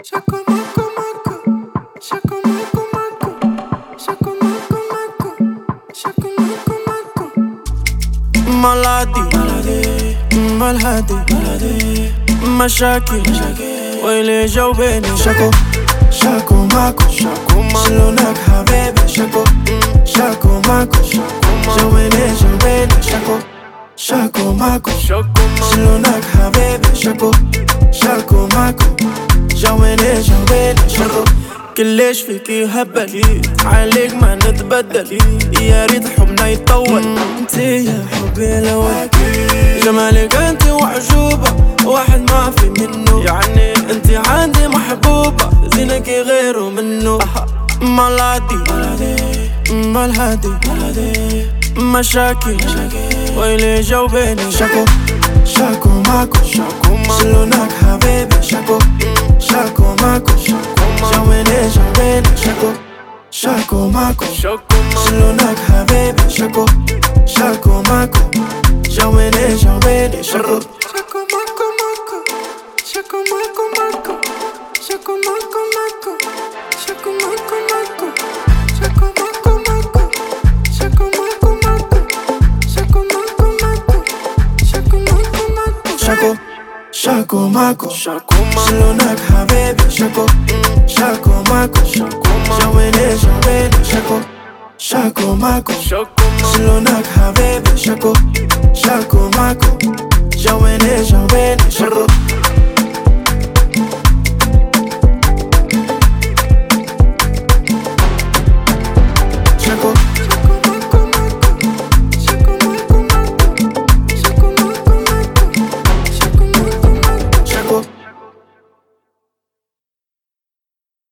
Shaku maku maku, shaku maku maku, shaku maku maku, shaku maku maku. ملادي ملهادي مشاكل ويلي جاوبيني شاكو شاكو ماكو شلونك حبيبي شاكو شاكو ماكو جاوبيني شاكو شاكو ماكو شلونك حبيبي شاكو شاكو ماكو جاوبيني شاكو كليش فيك يهبل عليك ما نتبدل يا ريت حبنا يطول انتي يا حبي الاول جمالك انتي وعجوبة واحد ما في منه يعني انتي عندي محبوبة زينك غيره منه ملادي ملهادي مشاكل ويلي جاوبيني شاكو شاكو ماكو شلونك حبيبي شاكو شاكو ماكو جاوبيني شاكو شاكو ماكو شلونك حبيبي شاكو شاكو ماكو جاوبيني شاكو شاكو ماكو ماكو شاكو ماكو ماكو شاكو ماكو ماكو شاكو ماكو ماكو شاكو ماكو ماكو شاكو ماكو ماكو شاكو ماكو ماكو شاكو ماكو ماكو شاكو شاكو ماكو شلونك حبيبي شاكو شاكو ماكو جاوبيني شاكو شاكو ماكو شلونك حبيبي شاكو شاكو ماكو